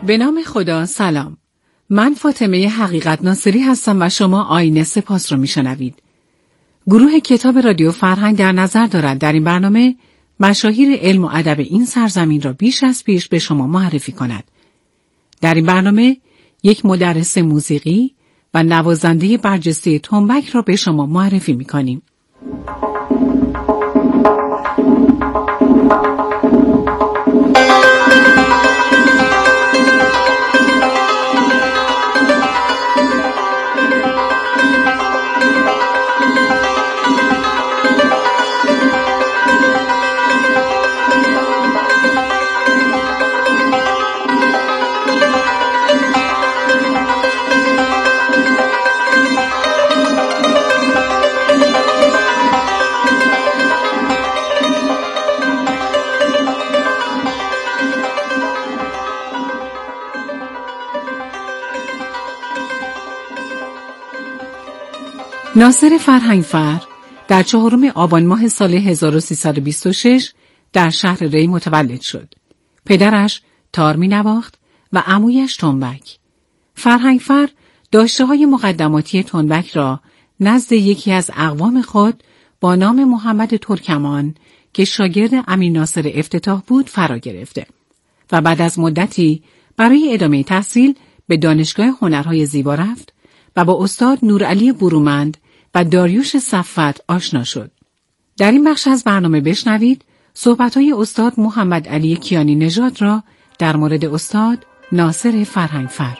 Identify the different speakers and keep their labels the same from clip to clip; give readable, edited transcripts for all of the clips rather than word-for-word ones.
Speaker 1: به نام خدا. سلام. من فاطمه حقیقت ناصری هستم و شما آینه سپاس رو میشنوید. گروه کتاب رادیو فرهنگ در نظر دارد در این برنامه مشاهیر علم و ادب این سرزمین را بیش از پیش به شما معرفی کند. در این برنامه یک مدرس موسیقی و نوازنده برجسته تنبک را به شما معرفی می‌کنیم. ناصر فرهنگفر در 4 آبان ماه سال 1326 در شهر ری متولد شد. پدرش تار می نواخت و عمویش تنبک. فرهنگفر داشته‌های مقدماتی تنبک را نزد یکی از اقوام خود با نام محمد ترکمان که شاگرد امیر ناصر افتتاح بود فرا گرفته و بعد از مدتی برای ادامه تحصیل به دانشگاه هنرهای زیبا رفت و با استاد نورعلی برومند و داریوش صفوت آشنا شد. در این بخش از برنامه بشنوید صحبت‌های استاد محمد علی کیانی نژاد را در مورد استاد ناصر فرهنگفر.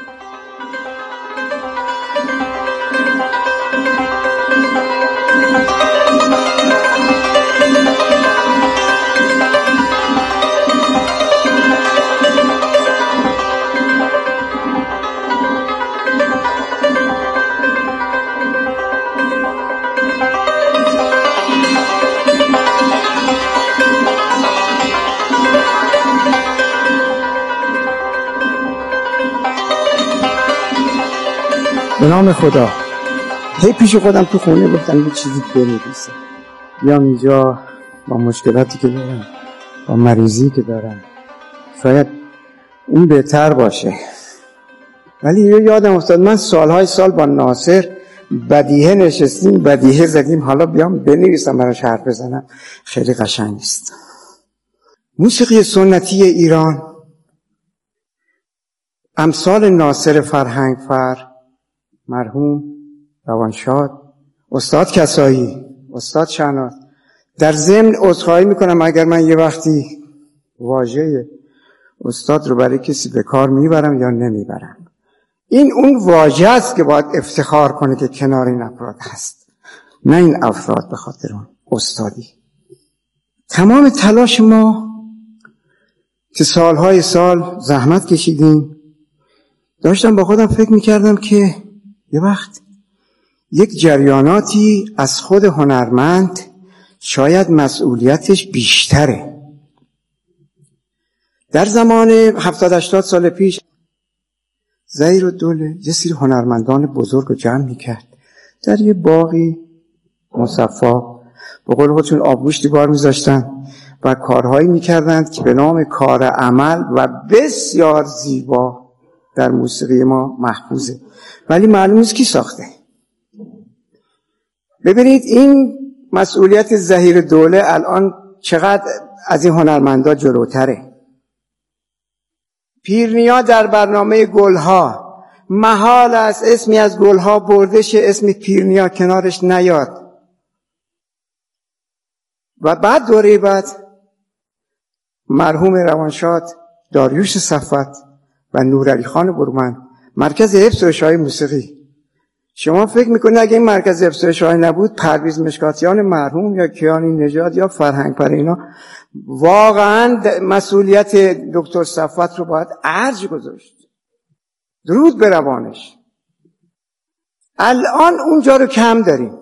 Speaker 2: به نام خدا. هی پیش خودم تو خونه گفتم یه چیزی بنویسم. بیام اینجا با مشکلاتی که دارم، با مریضی که دارم، شاید اون بهتر باشه. ولی یادم افتاد من سالهای سال با ناصر بدیهه نشستیم، بدیهه زدیم، حالا بیام بنویسم براش حرف بزنم، خیلی قشنگ است. موسیقی سنتی ایران امثال ناصر فرهنگفر، مرحوم روانشاد، استاد کسایی، استاد شهناز، در ضمن عذرخواهی میکنم اگر من یه وقتی واژه استاد رو برای کسی به کار میبرم یا نمیبرم. این اون واژه است که باید افتخار کنه که کنار این افراد هست، نه این افراد به خاطر اون استادی. تمام تلاش ما که سالهای سال زحمت کشیدیم، داشتم با خودم فکر میکردم که یه وقت یک جریاناتی از خود هنرمند شاید مسئولیتش بیشتره. در زمان 70-80 سال پیش ظهیرالدوله یه سری هنرمندان بزرگ رو جمع میکرد در یه باغی مصفا، به قول خودشون آبگوشتی بار میذاشتن و کارهایی میکردند که به نام کار عمل و بسیار زیبا در موسیقی ما محفوظه، ولی معلوم نیست کی ساخته. ببینید این مسئولیت ظهیرالدوله الان چقدر از این هنرمندا جلوتره. پیرنیا در برنامه گلها، محال است اسمی از گلها برده شه اسم پیرنیا کنارش نیاد. و بعد دوره بعد مرحوم روانشاد داریوش صفوت و نورعلی خان برومند مرکز حفظ و اشاعه موسیقی. شما فکر میکنید اگه این مرکز حفظ و اشاعه نبود، پرویز مشکاتیان مرحوم یا کیانی نژاد یا فرهنگفر اینا واقعا مسئولیت دکتر صفوت رو باید ارج گذاشت. درود به روانش. الان اونجا رو کم داریم.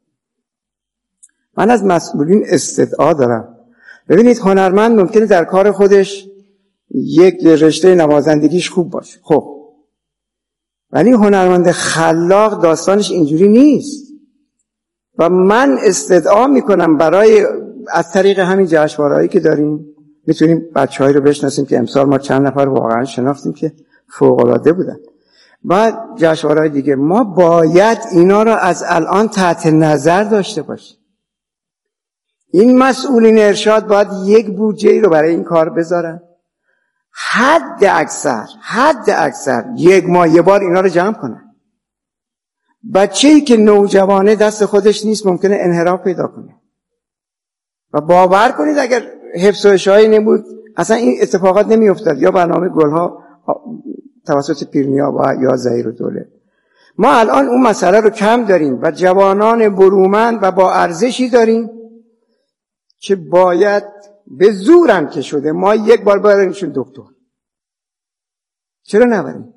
Speaker 2: من از مسئولین استدعا دارم. ببینید هنرمند ممکنه در کار خودش یک رشته نوازندگیش خوب باشه، خب، ولی هنرمند خلاق داستانش اینجوری نیست. و من استدعا میکنم برای از طریق همین جشنواره‌ای که داریم میتونیم بچه‌هایی رو بشناسیم که امسال ما چند نفر واقعا شناختیم که فوق‌العاده بودن. بعد جشنواره‌های دیگه ما باید اینا رو از الان تحت نظر داشته باشیم. این مسئولین ارشاد باید یک بودجه رو برای این کار بذارن. حد اکثر یک ماه یه بار اینا رو جمع کنن. بچه‌ای که نوجوانه دست خودش نیست ممکنه انحراف پیدا کنه. و باور کنید اگر حفظ و اشاعه نبود اصلا این اتفاقات نمی افتاد. یا برنامه گلها توسط پیرنیا یا ظهیرالدوله. ما الان اون مسئله رو کم داریم و جوانان برومند و با ارزشی داریم که باید به زورم که شده ما یک بار ببریمشون دکتر. چرا نبریم؟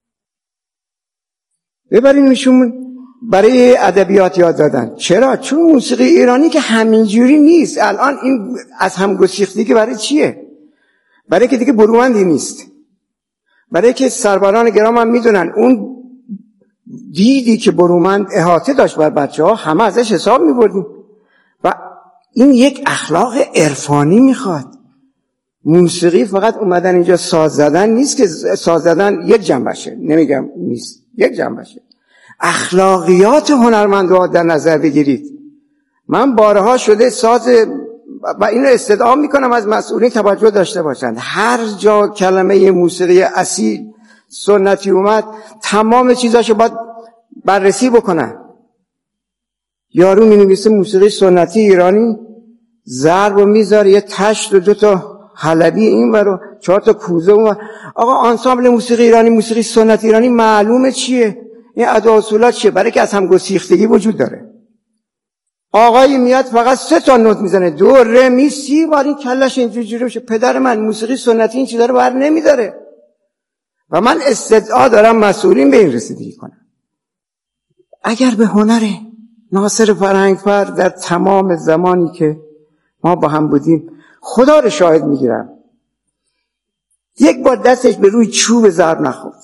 Speaker 2: ببریمشون برای ادبیات یاد دادن. چرا؟ چون موسیقی ایرانی که همینجوری نیست. الان این از همگسیختگی برای چیه؟ برای که دیگه برومندی نیست. برای که سرباران گرام هم میدونن اون دیدی که برومند احاطه داشت بر بچه‌ها همه ازش حساب می‌بردیم. و این یک اخلاق عرفانی میخواد. موسیقی فقط اومدن اینجا ساز زدن نیست که ساز زدن یک جنبشه، نمیگم نیست، یک جنبشه. اخلاقیات هنرمندان در نظر بگیرید. من بارها شده ساز و اینو استدعا میکنم از مسئولین توجه داشته باشند. هر جا کلمه موسیقی اصیل سنتی اومد تمام چیزاشو باید بررسی بکنن. یارو مینویسه موسیقی سنتی ایرانی، ضرب و میذاره یه تشت و 2 حلبی این ورو 4 کوزه اون. آقا آنسامبل موسیقی ایرانی، موسیقی سنتی ایرانی معلومه چیه، این ادا اصولا چیه، برای که از هم گسیختگی وجود داره. آقایی میاد فقط 3 نوت میزنه، دو ره می سی، ولی کلش اینجوری بشه. پدر من موسیقی سنتی این چیزا رو بر نمیداره. و من استدعا دارم مسئولین به این رسیدگی کنن. اگر به هنر ناصر فرهنگفر در تمام زمانی که ما با هم بودیم، خدا رو شاهد میگیرم یک بار دستش به روی چوب ضرب نخورد.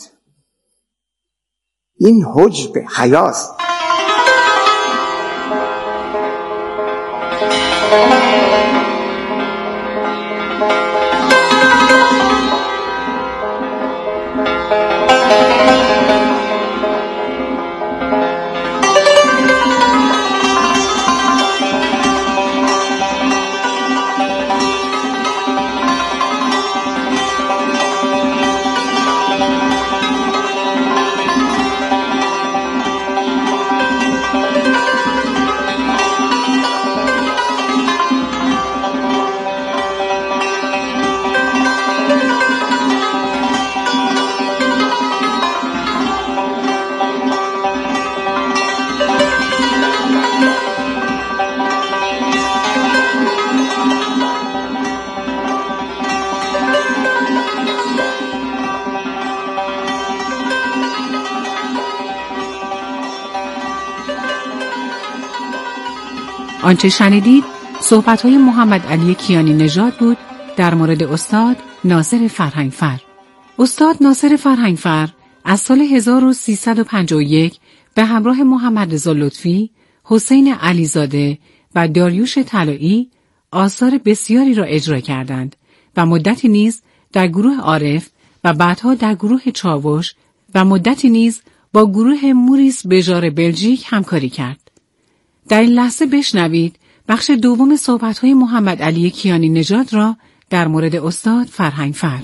Speaker 2: این حجب حیاست.
Speaker 1: آنچه شنیدید صحبت‌های محمد علی کیانی نژاد بود در مورد استاد ناصر فرهنگفر. استاد ناصر فرهنگفر از سال 1351 به همراه محمد رضا لطفی، حسین علیزاده و داریوش طلایی آثار بسیاری را اجرا کردند و مدتی نیز در گروه عارف و بعدها در گروه چاوش و مدتی نیز با گروه موریس بژار بلژیک همکاری کرد. در این لحظه بشنوید بخش دوم صحبت‌های محمد علی کیانی نژاد را در مورد استاد فرهنگفر.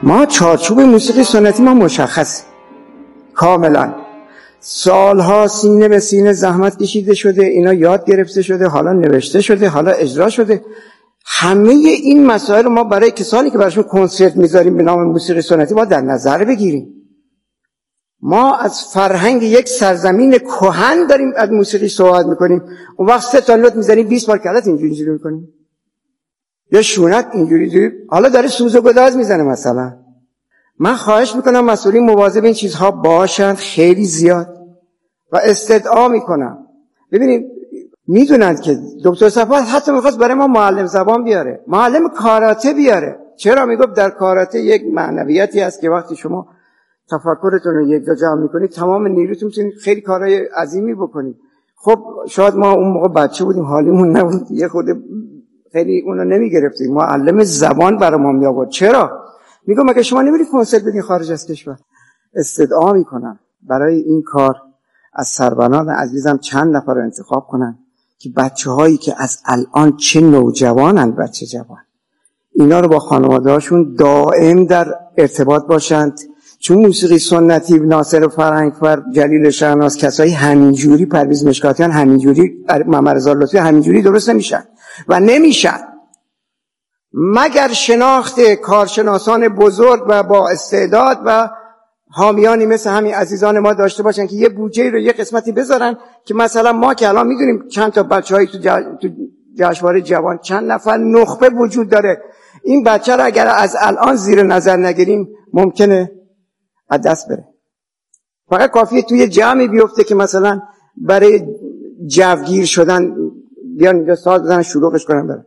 Speaker 2: ما چارچوب موسیقی سنتی ما مشخص کاملا، سالها سینه به سینه زحمت کشیده شده، اینا یاد گرفته شده، حالا نوشته شده، حالا اجرا شده. همه این مسائل ما برای کسانی که براشون کنسرت میذاریم به نام موسیقی سنتی ما در نظر بگیریم. ما از فرهنگ یک سرزمین کهن داریم از موسیقی صحبت میکنیم، اون وقت 3 تا نوت میزنیم 20 بار کلت اینجوری میکنیم، یا شونت اینجوری، حالا داره سوز و گداز میزنه مثلا. من خواهش میکنم مسئولین مواظب این چیزها باشند خیلی زیاد و استدعا میکنم. ببینید میدونند که دکتر صفوت حتی میخواست برای ما معلم زبان بیاره، معلم کاراته بیاره. چرا؟ میگفت در کاراته یک معنویتی هست که وقتی شما تفکرتون رو یک جا جمع میکنید تمام نیروتون میتونید خیلی کارهای عظیمی بکنید. خب شاید ما اون موقع بچه بودیم، حالیمون نبود، یه خود خیلی اونو نمیگرفتیم. معلم زبان برای ما می آورد. چرا؟ میگم اگه شما نمیرید کنسرت بدین خارج از کشور. استدعا میکنم برای این کار از سربنان عزیزم چند نفر رو انتخاب کنن که بچه‌هایی که از الان چه نوجوانن، بچه جوان، اینا رو با خانواده‌هاشون دائم در ارتباط باشند. چون موسیقی سنتی ناصر فرهنگفر، جلیل شهناز، کسایی همینجوری، پرویز مشکاتیان همینجوری، محمد رضا لطفی همینجوری درست نمیشن و نمیشن مگر شناخت کارشناسان بزرگ و با استعداد و حامیانی مثل همین عزیزان ما داشته باشن که یه بودجه رو یه قسمتی بذارن که مثلا ما که الان میدونیم چند تا بچه‌های تو جشنواره جوان چند نفر نخبه وجود داره، این بچه رو اگر از الان زیر نظر نگیریم ممکنه از دست بره. فقط کافیه توی جمعی بیفته که مثلا برای جوگیر شدن بیان اینجا ساز بزنن شلوغش کنن بره.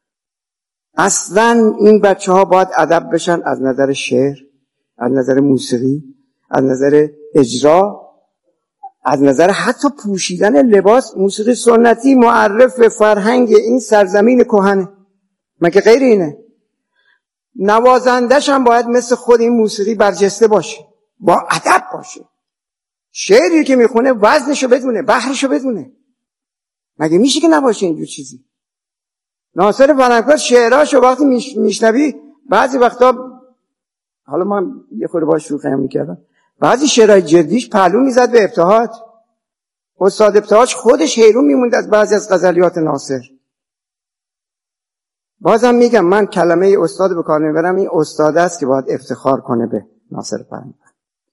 Speaker 2: اصلا این بچه‌ها باید ادب بشن از نظر شعر، از نظر موسیقی، از نظر اجرا، از نظر حتی پوشیدن لباس. موسیقی سنتی معرف فرهنگ این سرزمین کهنه، مگه غیر اینه؟ نوازندش هم باید مثل خود این موسیقی برجسته باشه، با ادب باشه، شعری که میخونه وزنشو بدونه، بحرشو بدونه. مگه میشه که نباشه اینجور چیزی؟ ناصر فرهنگفر شعراشو وقتی میشنوی بعضی وقتا، حالا من یه خورده باهاش شوخی میکردم، بعضی شعرهای جدیش پهلو میزد به ابتهاج. استاد ابتهاج خودش حیرون میموند از بعضی از غزلیات ناصر. بازم میگم من کلمه استاد به کار نمیبرم، این استاد است که باید افتخار کنه به ناصر فرهنگفر.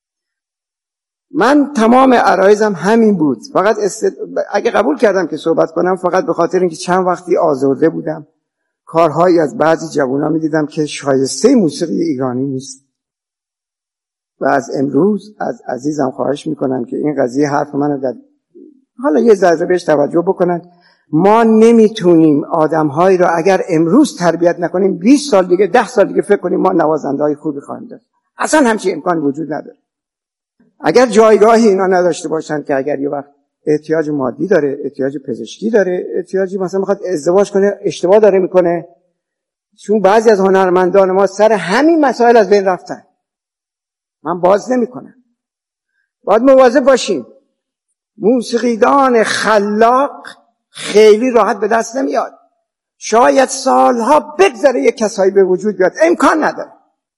Speaker 2: من تمام عرایزم همین بود. فقط اگه قبول کردم که صحبت کنم فقط به خاطر اینکه چند وقتی آزرده بودم، کارهایی از بعضی جوونا میدیدم که شایسته موسیقی ایرانی نیست. و از امروز از عزیزم خواهش میکنم که این قضیه حرف منو در حالا یه ذره بهش توجه بکنن. ما نمیتونیم آدمهایی رو اگر امروز تربیت نکنیم 20 سال دیگه 10 سال دیگه فکر کنیم ما نوازنده‌های خوبی خواهیم داشت. اصلا همچین امکانی وجود نداره. اگر جایگاهی اینا نداشته باشن که اگر یه وقت احتیاج مادی داره، احتیاج پزشکی داره، احتیاجی مثلا میخواد ازدواج کنه، اشتباه داره میکنه. چون بعضی از هنرمندان ما سر همین مسائل از بین رفتن. من باز نمیکنم. باید مواظب باشیم. موسیقیدان خلاق خیلی راحت به دست نمیاد. شاید سالها بگذره یک کسایی به وجود بیاد، امکان نداره.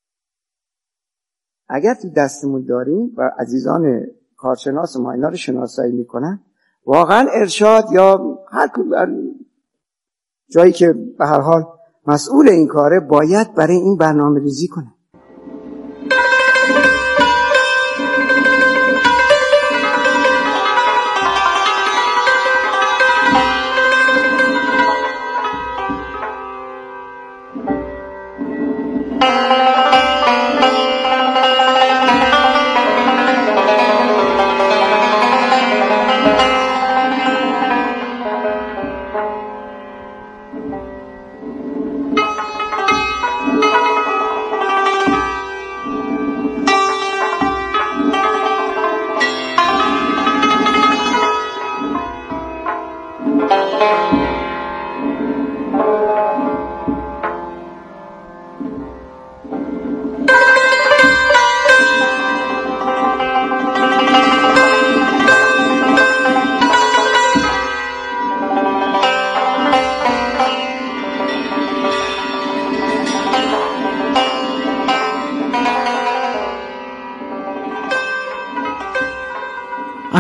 Speaker 2: اگر تو دستمون داریم و عزیزان کارشناس ما اینا رو شناسایی میکنن، واقعا ارشاد یا هر جایی که به هر حال مسئول این کاره باید برای این برنامه ریزی کنه.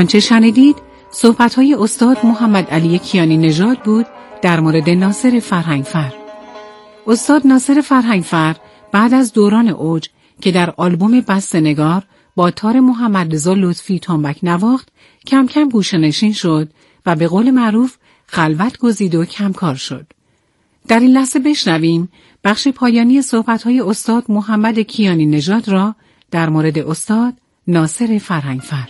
Speaker 1: آنچه شنیدید صحبت‌های استاد محمد علی کیانی نژاد بود در مورد ناصر فرهنگفر. استاد ناصر فرهنگفر بعد از دوران اوج که در آلبوم بسته‌نگار با تار محمد رضا لطفی تنبک نواخت کم کم گوشه‌نشین شد و به قول معروف خلوت گزید و کمکار شد. در این لحظه بشنویم بخش پایانی صحبت‌های استاد محمد کیانی نژاد را در مورد استاد ناصر فرهنگفر.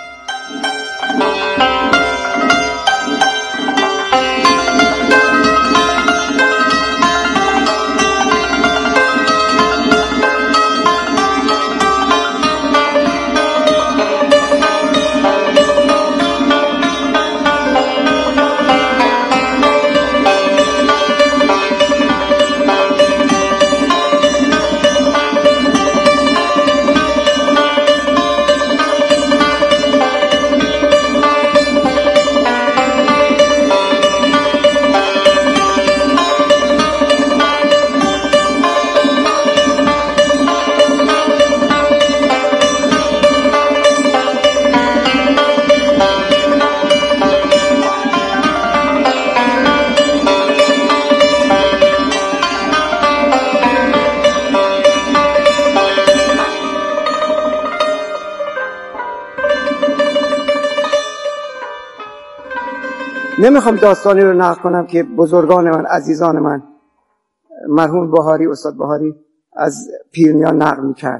Speaker 2: نمیخوام داستانی رو نقل کنم که بزرگان من، عزیزان من، مرحوم بهاری، استاد بهاری از پیرنیان نقل میکرد.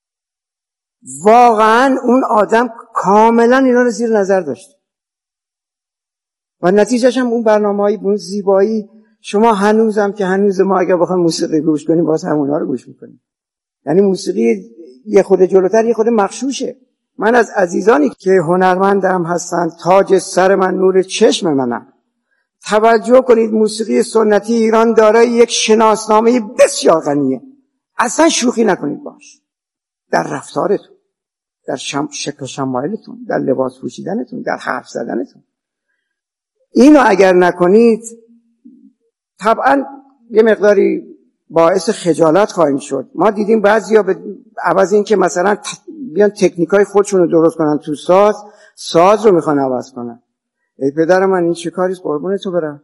Speaker 2: واقعا اون آدم کاملا اینا رو زیر نظر داشت و نتیجهش هم اون برنامه‌های اون زیبایی. شما هنوزم که هنوز ما اگر بخوایم موسیقی گوش کنیم باز همونها رو گوش میکنیم. یعنی موسیقی یه خود جلوتر یه خود مغشوشه. من از عزیزانی که هنرمندم هستند تاج سر من، نور چشم منم. توجه کنید موسیقی سنتی ایران دارای یک شناسنامه بسیار غنیه. اصلا شوخی نکنید باش. در رفتارتون، در شکل شمایلتون، در لباس پوشیدنتون، در حرف زدنتون. اینو اگر نکنید طبعا یه مقداری باعث خجالت خواهیم شد. ما دیدیم بعضیا به عوض این که مثلا بیان تکنیکای خودشون رو درست کنن تو ساز رو میخوان عوض کنن. ای پدر من این چه کاریست قربون تو برم.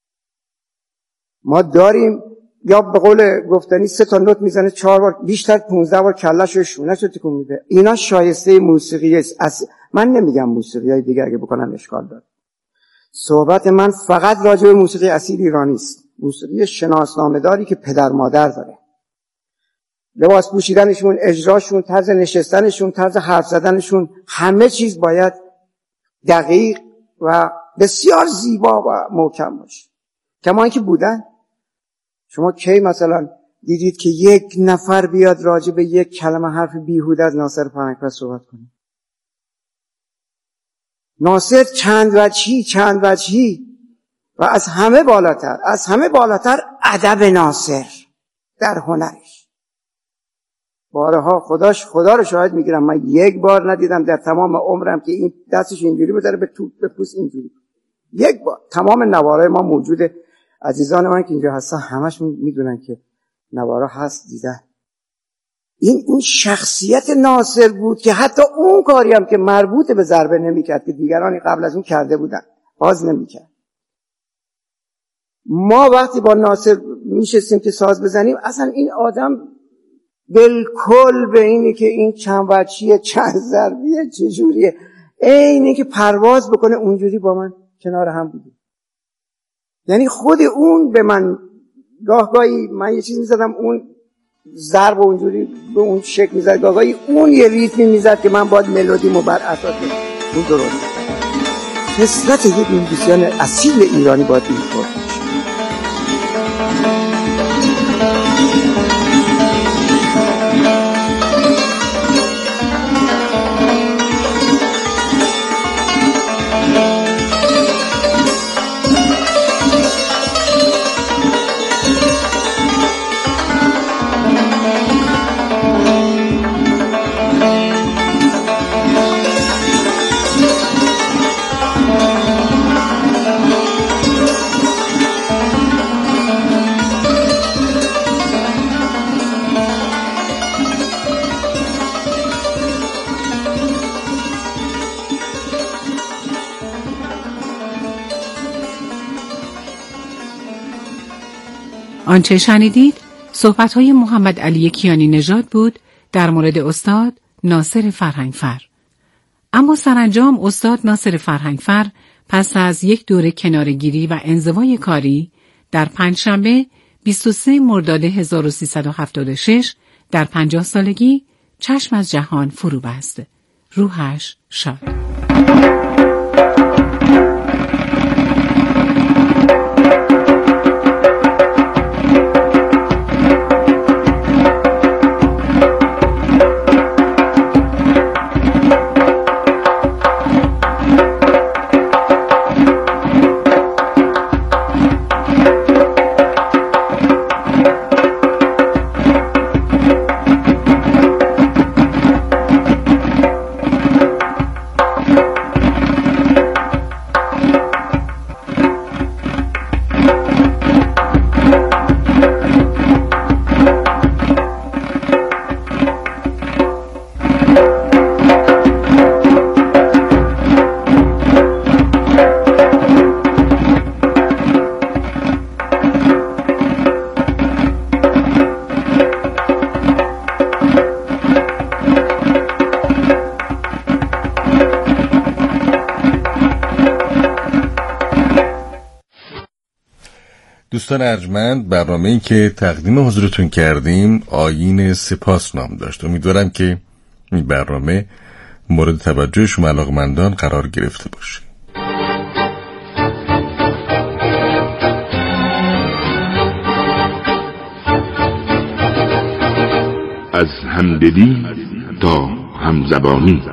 Speaker 2: ما داریم یا به قول گفتنی 3 تا نوت میزنه 4 بار بیشتر 15 بار کله‌شو و شونه‌شو تکون میده. اینا شایسته موسیقی است. من نمیگم موسیقیای دیگه اگه بکنن اشکال داره. صحبت من فقط راجع به موسیقی اصیل ایرانی است. موسیقی شناسنامه‌داری که پدر مادر داره. لباس پوشیدنشون، اجراشون، طرز نشستنشون، طرز حرف زدنشون، همه چیز باید دقیق و بسیار زیبا و محکم باشه. کما اینکه بودن. شما کی مثلا دیدید که یک نفر بیاد راجع به یک کلمه حرف بیهوده از ناصر فرهنگفر صحبت کنه؟ ناصر چند وجهی و از همه بالاتر ادب ناصر در هنرش. بارها خدا رو شاهد میگیرم من یک بار ندیدم در تمام عمرم که این دستش اینجوری بذاره به پوست اینجوری. یک بار. تمام نوارای ما موجوده. عزیزان من که اینجا هستن همشون میدونن که نوارا هست دیدن. این شخصیت ناصر بود که حتی اون کاری هم که مربوط به ضربه نمیکرد که دیگرانی قبل از اون کرده بودن باز نمیکرد. ما وقتی با ناصر میشستیم که ساز بزنیم اصلا این آدم بالکل به اینی که این چند وجهیه چند ضربیه چجوریه اینی که پرواز بکنه اونجوری با من کنار هم بودیم. یعنی خود اون به من گاهی من یه چیز میزدم اون ضرب و اونجوری به اون شکل میزد، گاهی اون یه ریتمی میزد که من باید ملودیمو بر اساس اون درست خصلت یک موزیسین اصیل ایرانی باید اینطور باشه.
Speaker 1: آنچه شنیدید صحبت‌های محمد علی کیانی نژاد بود در مورد استاد ناصر فرهنگفر. اما سرانجام استاد ناصر فرهنگفر پس از یک دوره کناره‌گیری و انزوای کاری در پنجشنبه 23 مرداد 1376 در 50 سالگی چشم از جهان فرو بست. روحش شاد.
Speaker 3: دوستان ارجمند، برنامه‌ای که تقدیم حضورتون کردیم آیین سپاس نام داشت. امیدوارم که این برنامه مورد توجه شما علاقمندان قرار گرفته باشه.
Speaker 4: از همدلی تا همزبانی.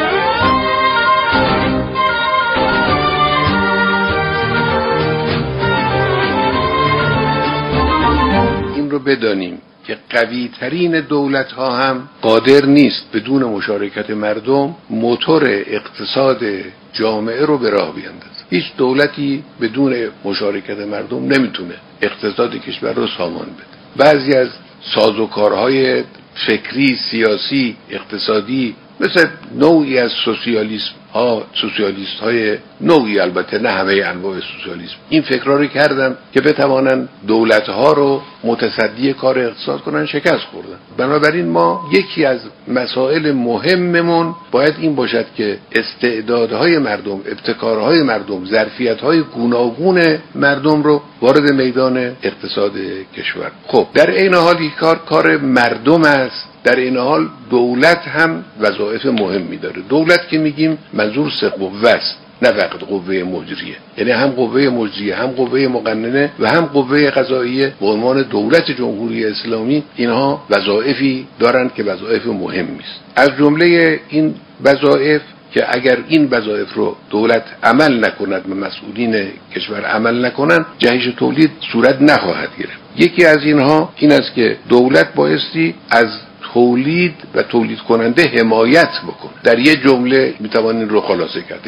Speaker 5: رو بدانیم که قوی ترین دولت ها هم قادر نیست بدون مشارکت مردم موتور اقتصاد جامعه رو به راه بیاندازه. هیچ دولتی بدون مشارکت مردم نمیتونه اقتصاد کشور رو سامان بده. بعضی از سازوکارهای فکری، سیاسی، اقتصادی مثل نوعی از سوسیالیست های نوعی، البته نه همه انواع سوسیالیسم، این فکرها رو کردن که بتوانن دولت ها رو متصدی کار اقتصاد کنن، شکست خوردن. بنابراین ما یکی از مسائل مهممون باید این باشد که استعدادهای مردم، ابتکارهای مردم، ظرفیت‌های گوناگون مردم رو وارد میدان اقتصاد کشور. خب در این حال این کار مردم است. در این حال دولت هم وظایف مهمی داره. دولت که میگیم منظور سه قوه است، نه فقط قوه مجریه، یعنی هم قوه مجریه، هم قوه مقننه و هم قوه قضاییه. به عنوان دولت جمهوری اسلامی اینها وظایفی دارند که وظایف مهمی است. از جمله این وظایف که اگر این وظایف رو دولت عمل نکند و مسئولین کشور عمل نکنند، جهش تولید صورت نخواهد گرفت. یکی از اینها این است که دولت بایستی از تولید و تولید کننده حمایت بکنه. در یه جمله میتوانیم رو خلاصه کرد: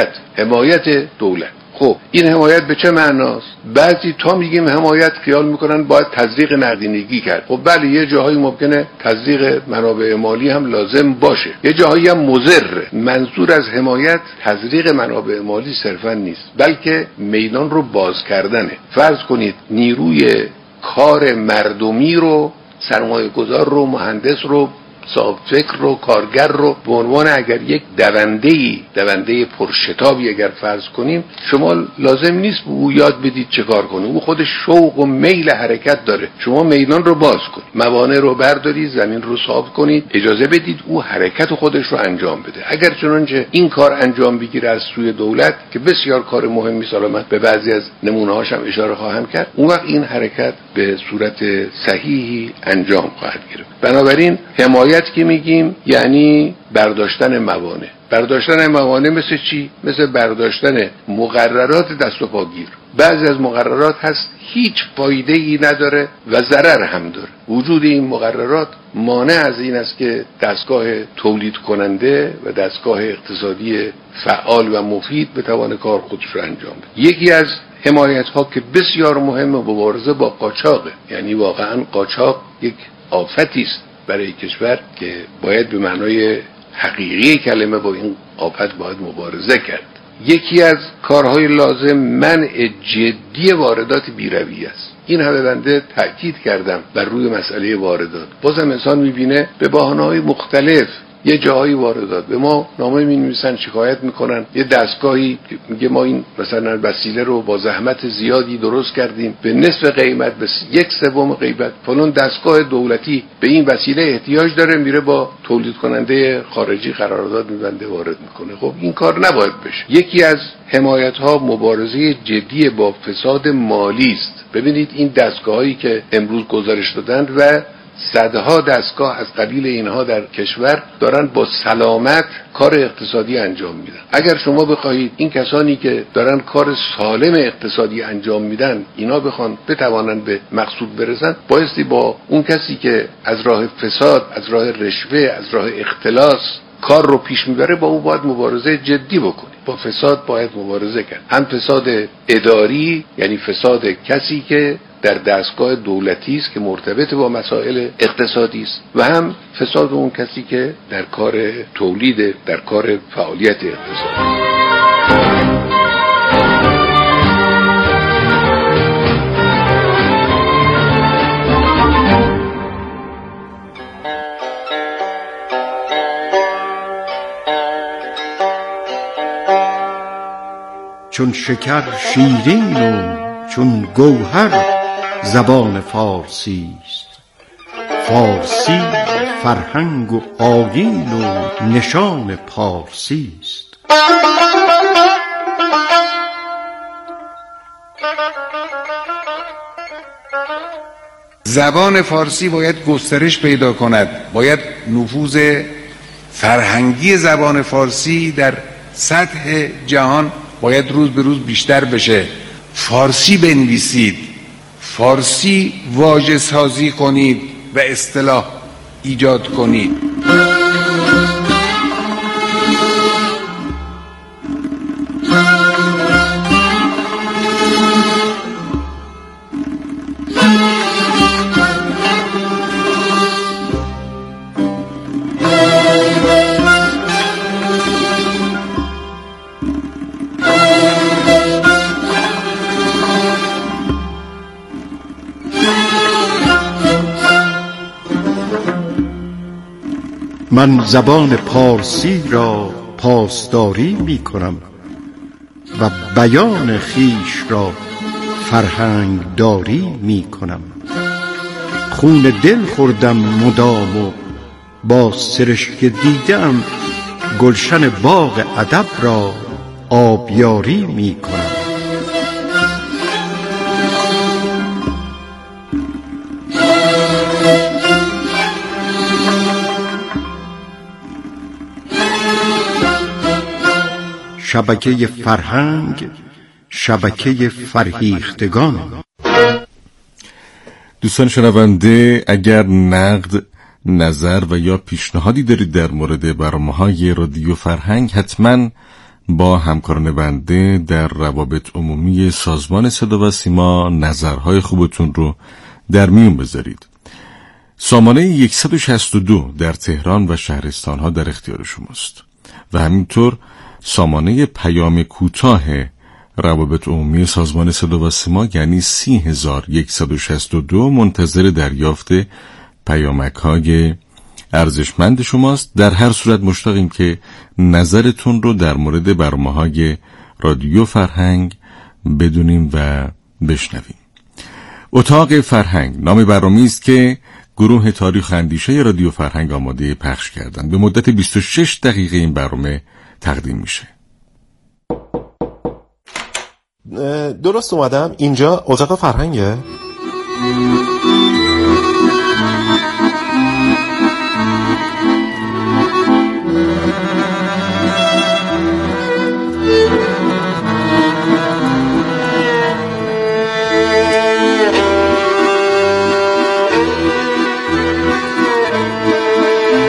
Speaker 5: حمایت دولت. خب این حمایت به چه معناست؟ بعضی تا میگیم حمایت خیال میکنن باید تزریق نقدینگی کرد. خب بله، یه جاهایی ممکنه تزریق منابع مالی هم لازم باشه، یه جاهایی هم مضر. منظور از حمایت تزریق منابع مالی صرفا نیست، بلکه میدان رو باز کردنه. فرض کنید نیروی کار مردمی رو، سرمایه گذار رو، مهندس رو، صاحب فکر رو، کارگر رو به عنوان اگر یک دونده پرشتابی اگر فرض کنیم، شما لازم نیست به او یاد بدید چه کار کنه، او خودش شوق و میل حرکت داره. شما میدان رو باز کنید، موانع رو بردارید، زمین رو صاف کنید، اجازه بدید او حرکت خودش رو انجام بده. اگر چنانچه این کار انجام بگیره از سوی دولت که بسیار کار مهمی، سال من به بعضی از نمونه‌هاش هم اشاره خواهم کرد، اون وقت این حرکت به صورت صحیحی انجام خواهد گرفت. بنابراین حمایت که میگیم یعنی برداشتن موانع. برداشتن موانع مثل چی؟ مثل برداشتن مقررات دست و پاگیر. بعضی از مقررات هست هیچ فایده ای نداره و ضرر هم داره. وجود این مقررات مانع از این است که دستگاه تولید کننده و دستگاه اقتصادی فعال و مفید بتوانه کار خودش رو انجام بده. یکی از حمایت ها که بسیار مهمه مبارزه با قاچاقه. یعنی واقعا قاچاق یک آفتی است برای کشور که باید به معنای حقیقی کلمه با این آفت باید مبارزه کرد. یکی از کارهای لازم منع جدی واردات بی‌رویه است. این همه بنده تأکید کردم بر روی مسئله واردات. بازم انسان میبینه به بهانه‌های مختلف یه جایی واردات به ما نامه می‌نویسن، شکایت میکنن. یه دستگاهی میگه ما این مثلا وسیله رو با زحمت زیادی درست کردیم به نصف قیمت، به 1/3 قیمت. فلان دستگاه دولتی به این وسیله احتیاج داره، میره با تولید کننده خارجی قرارداد می‌بنده، وارد میکنه. خب این کار نباید بشه. یکی از حمایت‌ها مبارزه جدی با فساد مالی است. ببینید این دستگاهایی که امروز گزارش دادند و صدها دستگاه از قبیل اینها در کشور دارن با سلامت کار اقتصادی انجام میدن. اگر شما بخواهید این کسانی که دارن کار سالم اقتصادی انجام میدن اینا بخوان بتوانن به مقصود برسن، بایستی با اون کسی که از راه فساد، از راه رشوه، از راه اختلاس کار رو پیش میبره با اون باید مبارزه جدی بکنی. با فساد باید مبارزه کرد. هم فساد اداری، یعنی فساد کسی که در دستگاه دولتی است که مرتبط با مسائل اقتصادی است، و هم فساد اون کسی که در کار تولید، در کار فعالیت اقتصادی.
Speaker 6: چون شکر شیرین و چون گوهر زبان فارسی است. فارسی فرهنگ و آیین و نشان پارسی است.
Speaker 7: زبان فارسی باید گسترش پیدا کند. باید نفوذ فرهنگی زبان فارسی در سطح جهان باید روز به روز بیشتر بشه. فارسی بنویسید، فارسی واژه سازی کنید و اصطلاح ایجاد کنید.
Speaker 6: من زبان پارسی را پاسداری می کنم و بیان خیش را فرهنگ داری می کنم. خون دل خوردم مدام و با سرشک دیدم گلشن باغ ادب را آبیاری می کنم. شبکه فرهنگ، شبکه فرهیختگان.
Speaker 3: دوستان شنونده، اگر نقد، نظر و یا پیشنهادی دارید در مورد برنامه‌های رادیو فرهنگ، حتما با همکاران بنده در روابط عمومی سازمان صدا و سیما نظرهای خوبتون رو در میون بذارید. سامانه 162 در تهران و شهرستانها در اختیار شماست و همینطور سامانه پیام کوتاه روابط عمومی سازمان صدا و سیما یعنی 30162 منتظر دریافت پیامک‌های ارزشمند شماست. در هر صورت مشتاقیم که نظرتون رو در مورد برنامه‌های رادیو فرهنگ بدونیم و بشنویم. اتاق فرهنگ نام برنامه‌ای است که گروه تاریخ اندیشه رادیو فرهنگ آماده پخش کردن. به مدت 26 دقیقه این برنامه تقدیم میشه.
Speaker 8: درست اومدم؟ اینجا اتاق فرهنگه؟